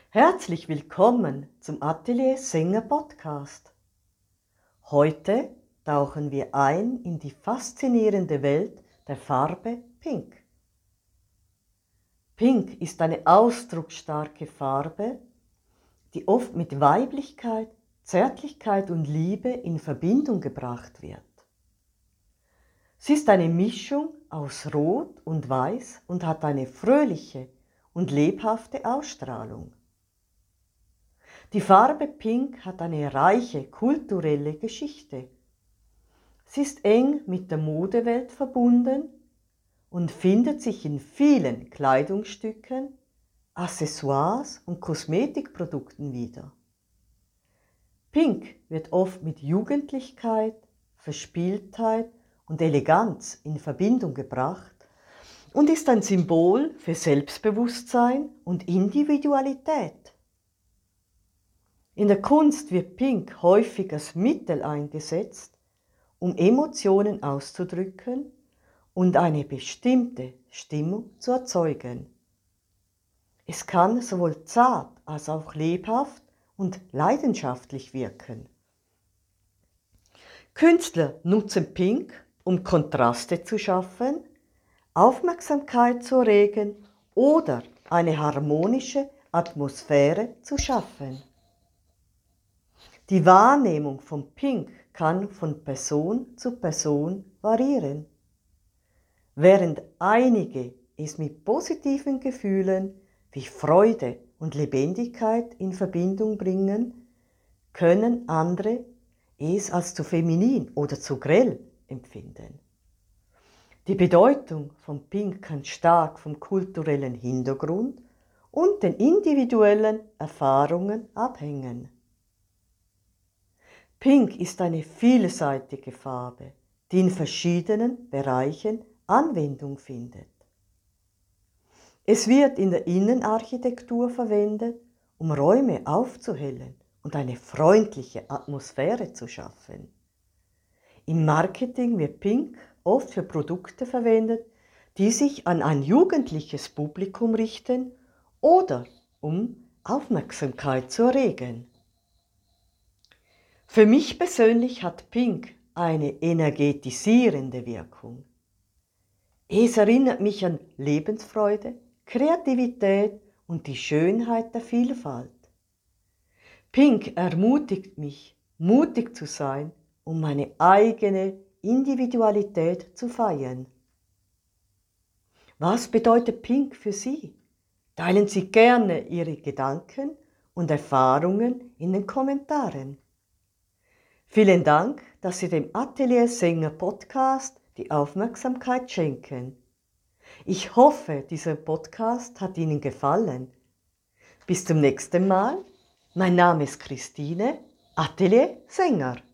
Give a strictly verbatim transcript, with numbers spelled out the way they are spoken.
Herzlich willkommen zum Atelier Sänger Podcast. Heute tauchen wir ein in die faszinierende Welt der Farbe Pink. Pink ist eine ausdrucksstarke Farbe, die oft mit Weiblichkeit, Zärtlichkeit und Liebe in Verbindung gebracht wird. Sie ist eine Mischung aus Rot und Weiß und hat eine fröhliche und lebhafte Ausstrahlung. Die Farbe Pink hat eine reiche kulturelle Geschichte. Sie ist eng mit der Modewelt verbunden und findet sich in vielen Kleidungsstücken, Accessoires und Kosmetikprodukten wieder. Pink wird oft mit Jugendlichkeit, Verspieltheit und Eleganz in Verbindung gebracht und ist ein Symbol für Selbstbewusstsein und Individualität. In der Kunst wird Pink häufig als Mittel eingesetzt, um Emotionen auszudrücken und eine bestimmte Stimmung zu erzeugen. Es kann sowohl zart als auch lebhaft und leidenschaftlich wirken. Künstler nutzen Pink, um Kontraste zu schaffen, Aufmerksamkeit zu erregen oder eine harmonische Atmosphäre zu schaffen. Die Wahrnehmung von Pink kann von Person zu Person variieren. Während einige es mit positiven Gefühlen wie Freude und Lebendigkeit in Verbindung bringen, können andere es als zu feminin oder zu grell empfinden. Die Bedeutung von Pink kann stark vom kulturellen Hintergrund und den individuellen Erfahrungen abhängen. Pink ist eine vielseitige Farbe, die in verschiedenen Bereichen Anwendung findet. Es wird in der Innenarchitektur verwendet, um Räume aufzuhellen und eine freundliche Atmosphäre zu schaffen. Im Marketing wird Pink oft für Produkte verwendet, die sich an ein jugendliches Publikum richten oder um Aufmerksamkeit zu erregen. Für mich persönlich hat Pink eine energetisierende Wirkung. Es erinnert mich an Lebensfreude, Kreativität und die Schönheit der Vielfalt. Pink ermutigt mich, mutig zu sein, um meine eigene Individualität zu feiern. Was bedeutet Pink für Sie? Teilen Sie gerne Ihre Gedanken und Erfahrungen in den Kommentaren. Vielen Dank, dass Sie dem Atelier Sänger Podcast die Aufmerksamkeit schenken. Ich hoffe, dieser Podcast hat Ihnen gefallen. Bis zum nächsten Mal. Mein Name ist Christine, Atelier Sänger.